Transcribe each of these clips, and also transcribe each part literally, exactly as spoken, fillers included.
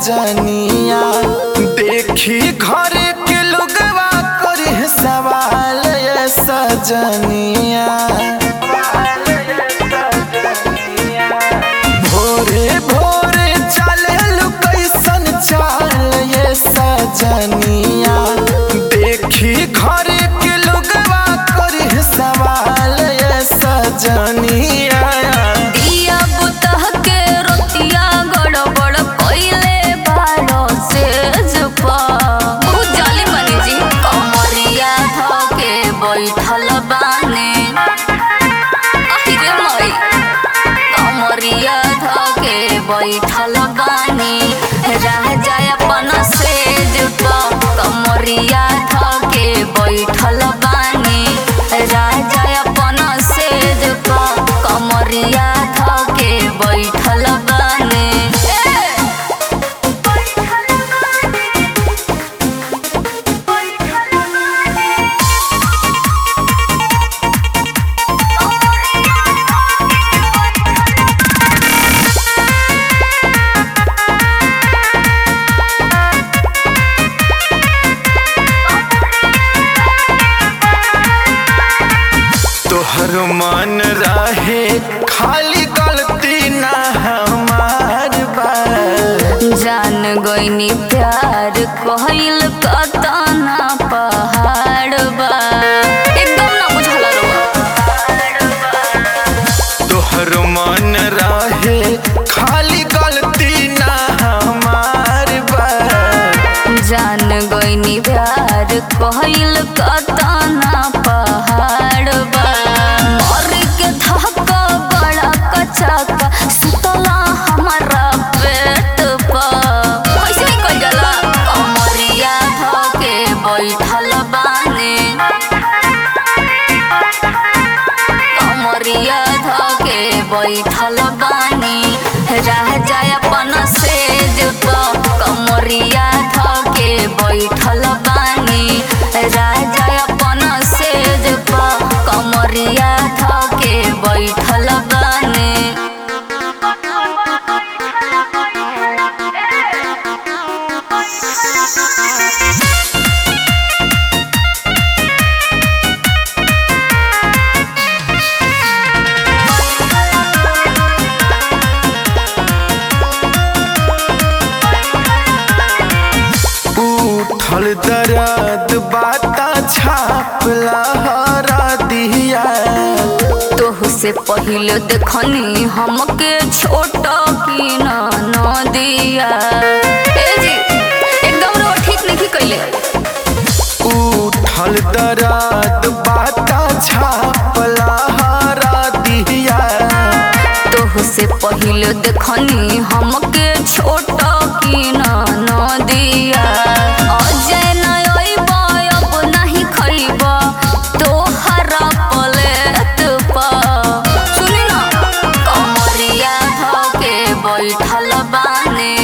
सजनिया देखी घर के लोगवा करे सवाल ये सजनिया भोरे भोरे चले लू कैसन चाल ये सजनिया देखी घर के लोगवा करे सवाल ये सजनिया बैठल बाने अहिरे मई कमरिया धके बैठल बानी राजा अपन सेज पर कमरिया धके बैठल बानी राजा अपन सेज पर कमरिया धके बैठल बानी तोहर मन रहे खाली गलती ना हमार बा जान गईनी प्यार कहल कतना पहाड़ बा एकदम ना बुझल तोहर मन रहे खाली गलती ना हमार बा जान गईनी प्यार कहल कतना पहाड़ बा चका सुतला हमारा पेट पर कैसे निकल जाला कमरिया धके बैठल बाने कमरिया धके बैठल बानी राजा अपन सेज पर कमरिया धके बैठल बानी राजा अपन सेज पर कमरिया धके बैठल बानी उठल दर्द बाता छाप लहरा दिया तोह से पहले देखनी हमके छोटा की न दिया ए जी एकदम रो ठीक नहीं कैले उठल दर्द बाता छाप लहरा दिया तोह से पहले देखनी हमके छोटा की न दिया अजय नय अब नहीं खइब तोहरा पलेट पर सुनी ना कमरिया धके बैठल बाने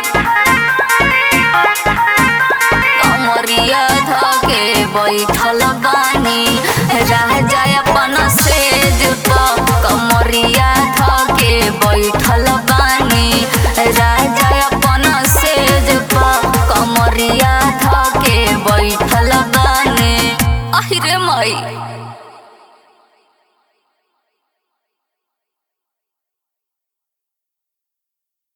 कमरिया धके बैठल बानी राजा अपन सेज पर कमरिया धके बैठल बानी राजा अपन सेज पर कमरिया धके बैठल बानी अहिरे मई।